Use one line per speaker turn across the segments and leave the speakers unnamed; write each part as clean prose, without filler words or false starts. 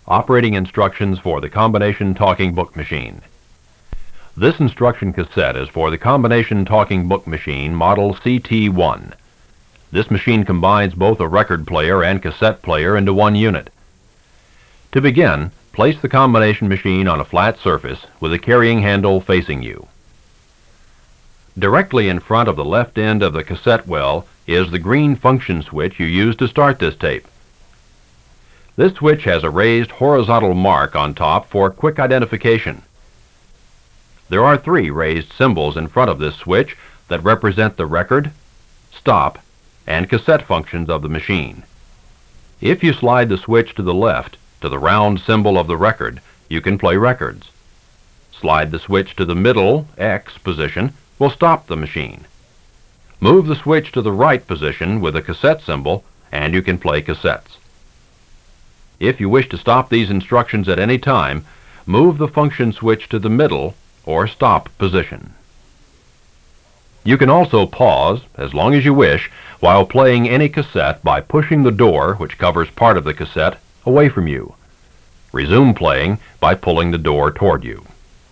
Operating instructions for the combination talking book machine. This instruction cassette is for the combination talking book machine model CT1. This machine combines both a record player and cassette player into one unit. To begin, place the combination machine on a flat surface with a carrying handle facing you. Directly in front of the left end of the cassette well is the green function switch you use to start this tape. This switch has a raised horizontal mark on top for quick identification. There are 3 raised symbols in front of this switch that represent the record, stop, and cassette functions of the machine. If you slide the switch to the left, to the round symbol of the record, you can play records. Slide the switch to the middle, X, position will stop the machine. Move the switch to the right position with the cassette symbol, and you can play cassettes. If you wish to stop these instructions at any time, move the function switch to the middle or stop position. You can also pause, as long as you wish, while playing any cassette by pushing the door, which covers part of the cassette, away from you. Resume playing by pulling the door toward you.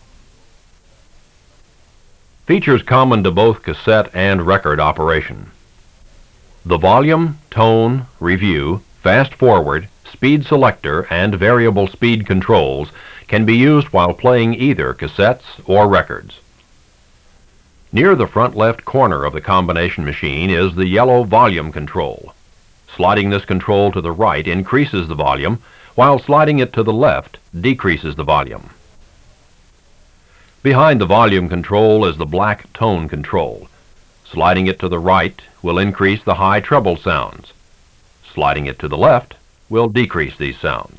Features common to both cassette and record operation. The volume, tone, review, fast forward, speed selector, and variable speed controls can be used while playing either cassettes or records. Near the front left corner of the combination machine is the yellow volume control. Sliding this control to the right increases the volume, while sliding it to the left decreases the volume. Behind the volume control is the black tone control. Sliding it to the right will increase the high treble sounds. Sliding it to the left will decrease these sounds.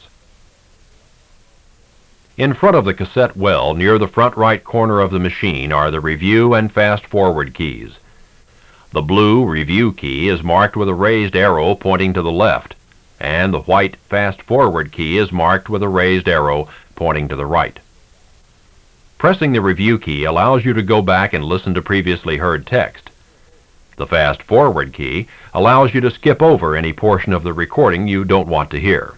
In front of the cassette well, near the front right corner of the machine, are the review and fast forward keys. The blue review key is marked with a raised arrow pointing to the left, and the white fast forward key is marked with a raised arrow pointing to the right. Pressing the review key allows you to go back and listen to previously heard text. The fast forward key allows you to skip over any portion of the recording you don't want to hear.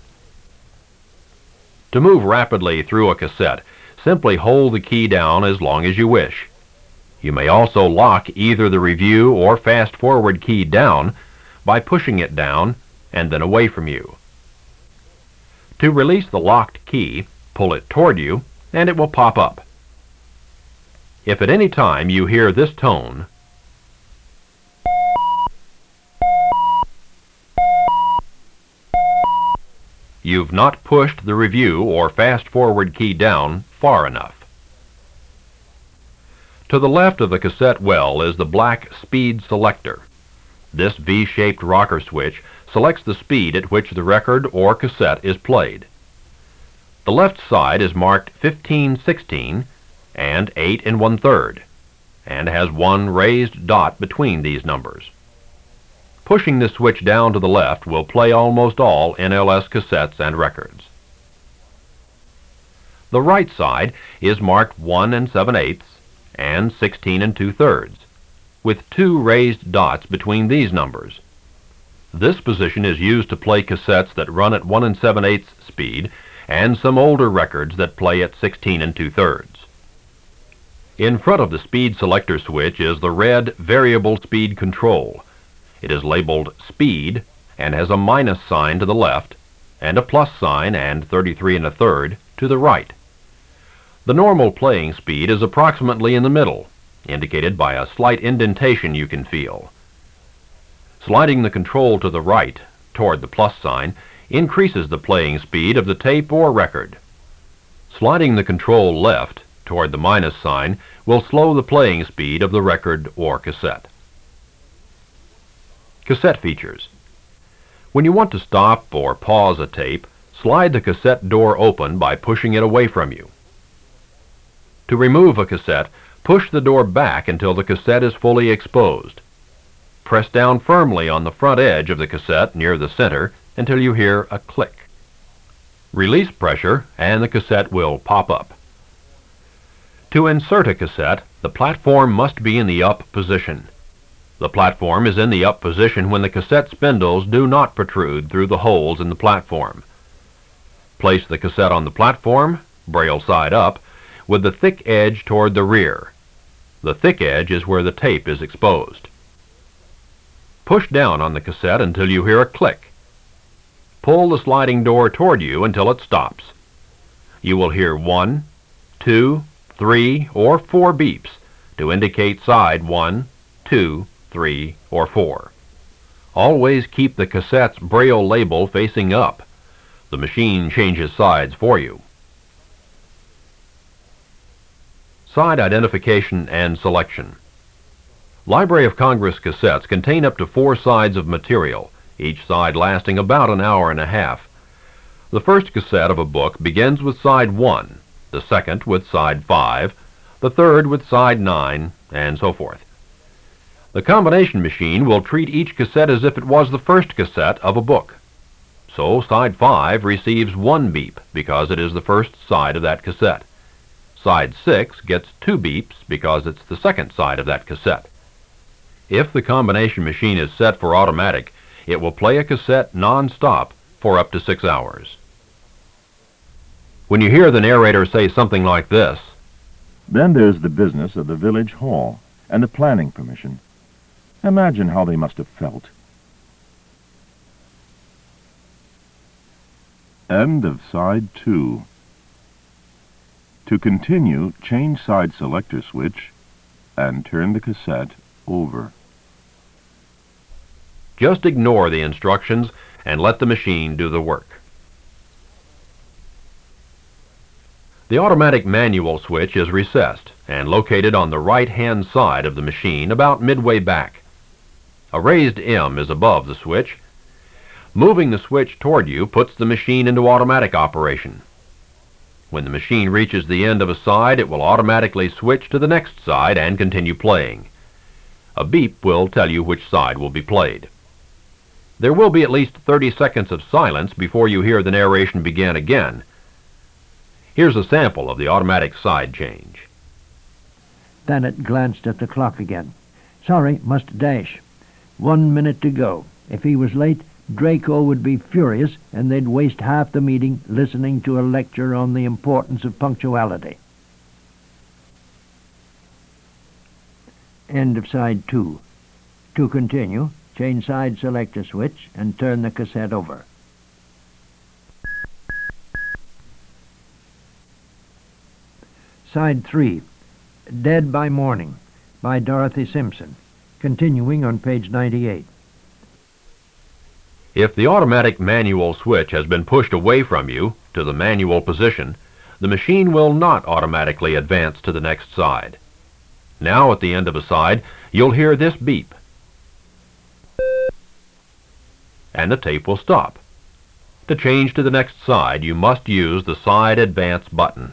To move rapidly through a cassette, simply hold the key down as long as you wish. You may also lock either the review or fast forward key down by pushing it down and then away from you. To release the locked key, pull it toward you and it will pop up. If at any time you hear this tone, you've not pushed the review or fast forward key down far enough. To the left of the cassette well is the black speed selector. This V-shaped rocker switch selects the speed at which the record or cassette is played. The left side is marked 15/16 and 8 1/3 and has one raised dot between these numbers. Pushing this switch down to the left will play almost all NLS cassettes and records. The right side is marked 1 7/8 and 16 2/3, with 2 raised dots between these numbers. This position is used to play cassettes that run at 1 7/8 speed and some older records that play at 16 2/3. In front of the speed selector switch is the red variable speed control. It is labeled speed and has a minus sign to the left and a plus sign and 33 1/3 to the right. The normal playing speed is approximately in the middle, indicated by a slight indentation you can feel. Sliding the control to the right, toward the plus sign, increases the playing speed of the tape or record. Sliding the control left, toward the minus sign, will slow the playing speed of the record or cassette. Cassette features. When you want to stop or pause a tape, slide the cassette door open by pushing it away from you. To remove a cassette, push the door back until the cassette is fully exposed. Press down firmly on the front edge of the cassette near the center until you hear a click. Release pressure and the cassette will pop up. To insert a cassette, the platform must be in the up position. The platform is in the up position when the cassette spindles do not protrude through the holes in the platform. Place the cassette on the platform, braille side up, with the thick edge toward the rear. The thick edge is where the tape is exposed. Push down on the cassette until you hear a click. Pull the sliding door toward you until it stops. You will hear 1, 2, 3, or 4 beeps to indicate side 1, 2, 3, or 4. Always keep the cassette's braille label facing up. The machine changes sides for you. Side identification and selection. Library of Congress cassettes contain up to 4 sides of material, each side lasting about an hour and a half. The first cassette of a book begins with side 1, the second with side 5, the third with side 9, and so forth. The combination machine will treat each cassette as if it was the first cassette of a book. So side 5 receives 1 beep because it is the first side of that cassette. Side 6 gets 2 beeps because it's the second side of that cassette. If the combination machine is set for automatic, it will play a cassette non-stop for up to 6 hours. When you hear the narrator say something like this,
"Then there's the business of the village hall and the planning permission. Imagine how they must have felt." End of side 2. To continue, change side selector switch and turn the cassette over.
just ignore the instructions and let the machine do the work. The automatic manual switch is recessed and located on the right-hand side of the machine about midway back. A raised M is above the switch. Moving the switch toward you puts the machine into automatic operation. When the machine reaches the end of a side, it will automatically switch to the next side and continue playing. A beep will tell you which side will be played. There will be at least 30 seconds of silence before you hear the narration begin again. Here's a sample of the automatic side change.
Thanet glanced at the clock again. "Sorry, must dash. 1 minute to go. If he was late, Draco would be furious, and they'd waste half the meeting listening to a lecture on the importance of punctuality." End of side 2. To continue, change side selector switch and turn the cassette over. Side 3. Dead by Morning by Dorothy Simpson. Continuing on page 98.
If the automatic manual switch has been pushed away from you to the manual position, the machine will not automatically advance to the next side. Now at the end of a side, you'll hear this beep, and the tape will stop. To change to the next side, you must use the Side Advance button.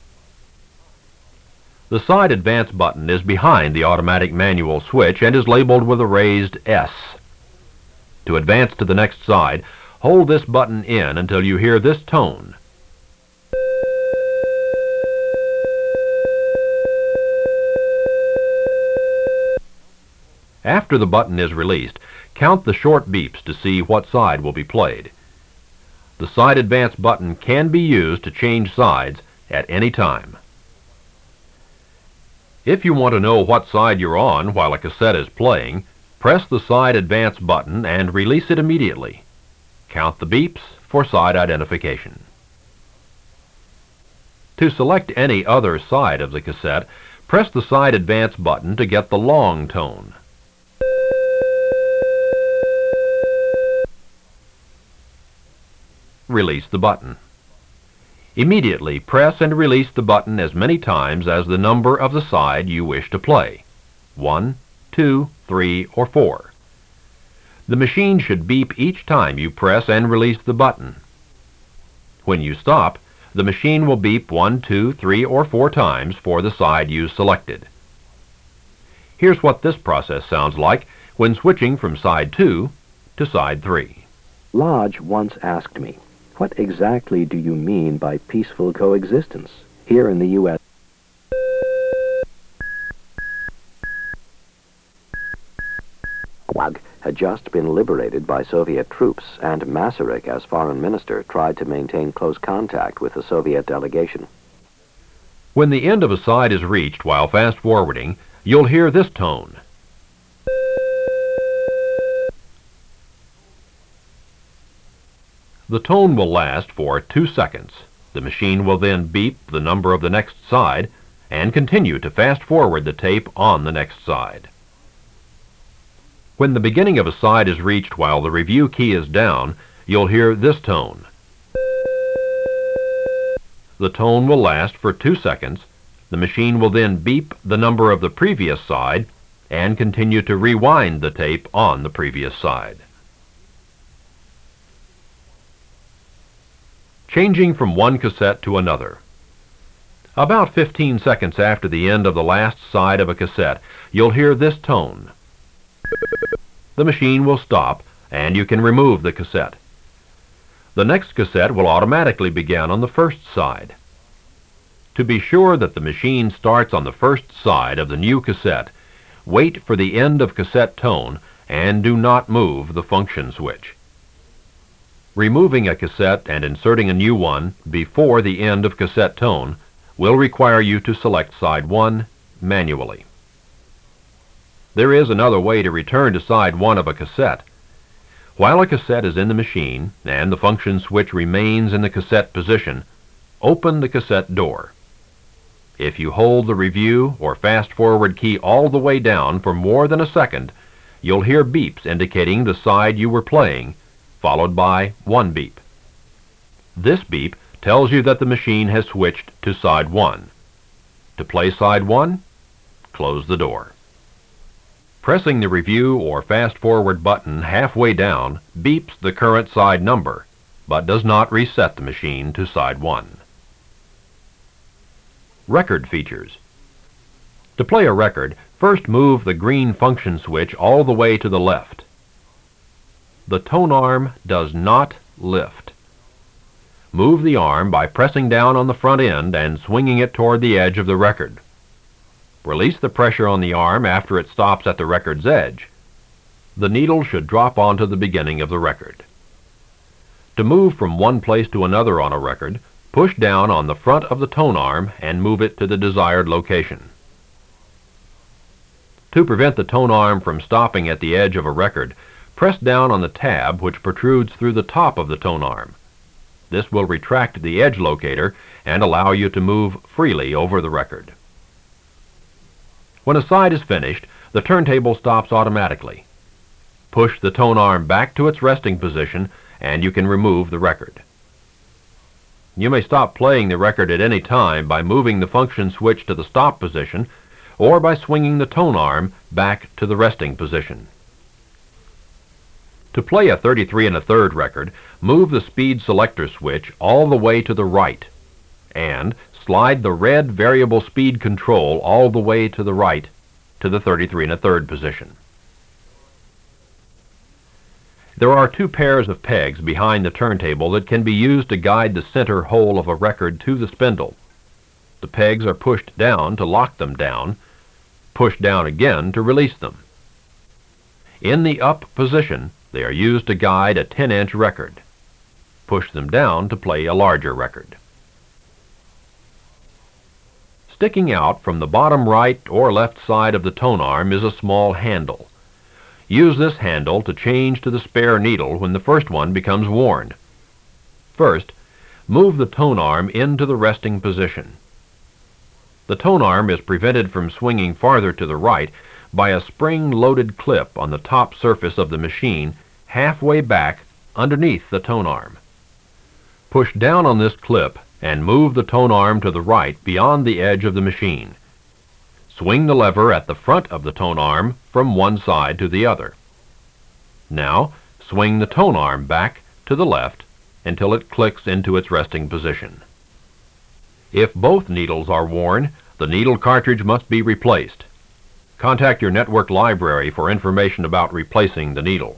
The Side Advance button is behind the automatic manual switch and is labeled with a raised S. To advance to the next side, hold this button in until you hear this tone. After the button is released, count the short beeps to see what side will be played. The Side Advance button can be used to change sides at any time. If you want to know what side you're on while a cassette is playing, press the Side Advance button and release it immediately. Count the beeps for side identification. To select any other side of the cassette, press the Side Advance button to get the long tone. Release the button. Immediately press and release the button as many times as the number of the side you wish to play. 1, 2, 3, or 4. The machine should beep each time you press and release the button. When you stop, the machine will beep 1, 2, 3, or 4 times for the side you selected. Here's what this process sounds like when switching from side 2 to side 3.
Lodge once asked me, "What exactly do you mean by peaceful coexistence here in the U.S.?" Had had just been liberated by Soviet troops, and Masaryk, as foreign minister, tried to maintain close contact with the Soviet delegation.
When the end of a side is reached while fast-forwarding, you'll hear this tone. The tone will last for 2 seconds. The machine will then beep the number of the next side and continue to fast-forward the tape on the next side. When the beginning of a side is reached while the review key is down, you'll hear this tone. The tone will last for 2 seconds. The machine will then beep the number of the previous side and continue to rewind the tape on the previous side. Changing from one cassette to another. About 15 seconds after the end of the last side of a cassette, you'll hear this tone. The machine will stop, and you can remove the cassette. The next cassette will automatically begin on the first side. To be sure that the machine starts on the first side of the new cassette, wait for the end of cassette tone and do not move the function switch. Removing a cassette and inserting a new one before the end of cassette tone will require you to select side 1 manually. There is another way to return to side 1 of a cassette. While a cassette is in the machine and the function switch remains in the cassette position, open the cassette door. If you hold the review or fast-forward key all the way down for more than a second, you'll hear beeps indicating the side you were playing, followed by one beep. This beep tells you that the machine has switched to side 1. To play side 1, close the door. Pressing the review or fast-forward button halfway down beeps the current side number, but does not reset the machine to side 1. Record features. To play a record, first move the green function switch all the way to the left. The tone arm does not lift. Move the arm by pressing down on the front end and swinging it toward the edge of the record. Release the pressure on the arm after it stops at the record's edge. The needle should drop onto the beginning of the record. To move from one place to another on a record, push down on the front of the tone arm and move it to the desired location. To prevent the tone arm from stopping at the edge of a record, press down on the tab which protrudes through the top of the tone arm. This will retract the edge locator and allow you to move freely over the record. When a side is finished, the turntable stops automatically. Push the tone arm back to its resting position and you can remove the record. You may stop playing the record at any time by moving the function switch to the stop position or by swinging the tone arm back to the resting position. To play a 33 1/3 record, move the speed selector switch all the way to the right and slide the red variable speed control all the way to the right to the 33 1/3 position. There are 2 pairs of pegs behind the turntable that can be used to guide the center hole of a record to the spindle. The pegs are pushed down to lock them down, pushed down again to release them. In the up position, they are used to guide a 10-inch record. Push them down to play a larger record. Sticking out from the bottom right or left side of the tone arm is a small handle. Use this handle to change to the spare needle when the first one becomes worn. First, move the tone arm into the resting position. The tone arm is prevented from swinging farther to the right by a spring-loaded clip on the top surface of the machine halfway back underneath the tone arm. Push down on this clip and move the tone arm to the right beyond the edge of the machine. Swing the lever at the front of the tone arm from one side to the other. Now, swing the tone arm back to the left until it clicks into its resting position. If both needles are worn, the needle cartridge must be replaced. Contact your network library for information about replacing the needle.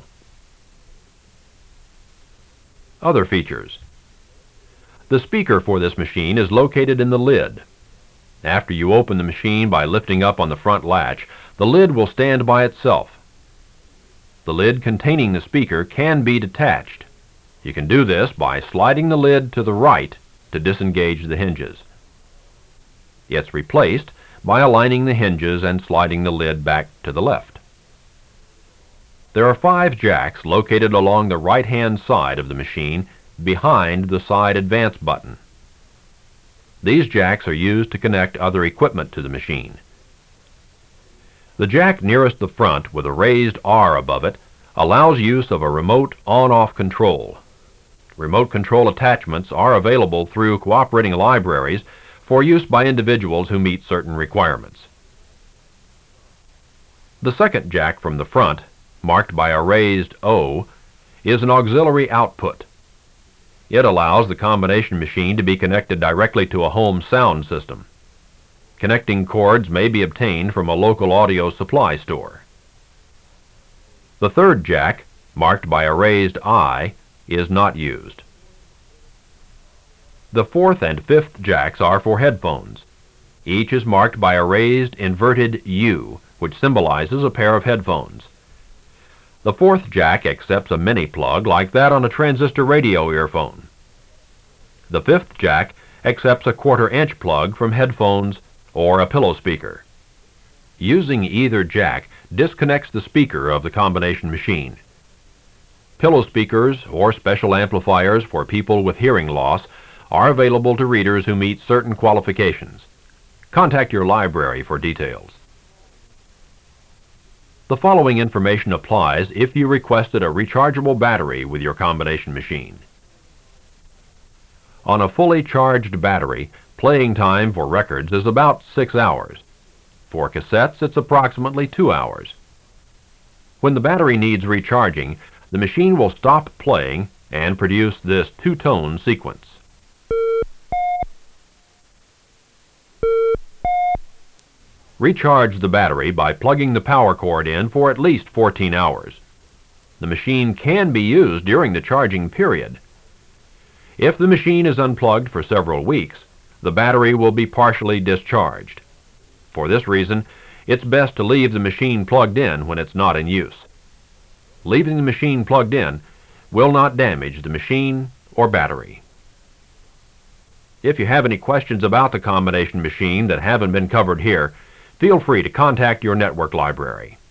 Other features. The speaker for this machine is located in the lid. After you open the machine by lifting up on the front latch, the lid will stand by itself. the lid containing the speaker can be detached. You can do this by sliding the lid to the right to disengage the hinges. It's replaced by aligning the hinges and sliding the lid back to the left. There are 5 jacks located along the right-hand side of the machine behind the side advance button. These jacks are used to connect other equipment to the machine. The jack nearest the front with a raised R above it allows use of a remote on-off control. Remote control attachments are available through cooperating libraries for use by individuals who meet certain requirements. The second jack from the front, marked by a raised O, is an auxiliary output. It allows the combination machine to be connected directly to a home sound system. Connecting cords may be obtained from a local audio supply store. The third jack, marked by a raised I, is not used. The fourth and fifth jacks are for headphones. Each is marked by a raised inverted U, which symbolizes a pair of headphones. The fourth jack accepts a mini plug like that on a transistor radio earphone. The fifth jack accepts a 1/4-inch plug from headphones or a pillow speaker. Using either jack disconnects the speaker of the combination machine. Pillow speakers or special amplifiers for people with hearing loss are available to readers who meet certain qualifications. Contact your library for details. The following information applies if you requested a rechargeable battery with your combination machine. On a fully charged battery, playing time for records is about 6 hours. For cassettes, it's approximately 2 hours. When the battery needs recharging, the machine will stop playing and produce this 2-tone sequence. Recharge the battery by plugging the power cord in for at least 14 hours. The machine can be used during the charging period. If the machine is unplugged for several weeks, the battery will be partially discharged. For this reason, it's best to leave the machine plugged in when it's not in use. Leaving the machine plugged in will not damage the machine or battery. If you have any questions about the combination machine that haven't been covered here, feel free to contact your network library.